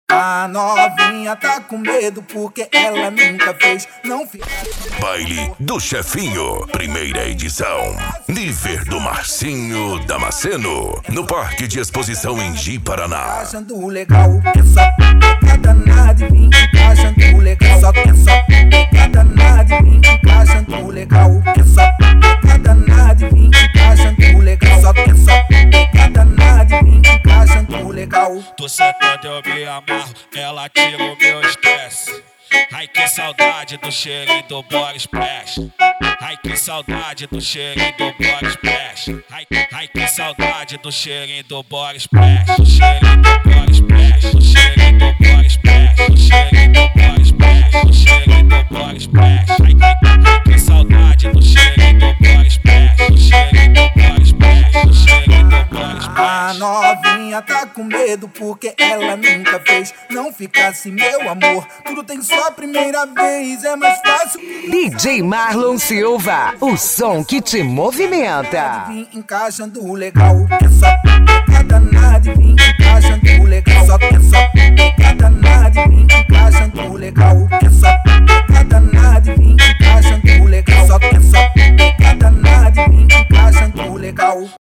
A novinha tá com medo porque ela nunca fez. Não fica. Baile do Chefinho, primeira edição. Nível do Marcinho Damasceno, no Parque de Exposição em Ji, Paraná. Achando legal, que só pegada nada e vim achando legal. Só que só pegada nada e vim achando legal. Que só pegada nada e vim achando legal. Só que só pegada nada e vim achando legal. Tô sentando, eu me amarro, ela tira o meu estresse. Ai que saudade do cheirinho do body splash. Ai que saudade do cheirinho do body splash. Ai que saudade do cheirinho do body splash. Do cheirinho do body splash. Do cheirinho do body splash. Do cheirinho do body splash. Do cheirinho do body splash. Ai que saudade do cheirinho do body splash. Do cheirinho do body splash. Do cheirinho do body splash. A novinha tá com medo porque ela nunca fez. Não fica assim, meu amor, tudo tem só primeira vez. É mais fácil. DJ Marlon Silva, o som que te movimenta. Vim encaixando legal, que só pegada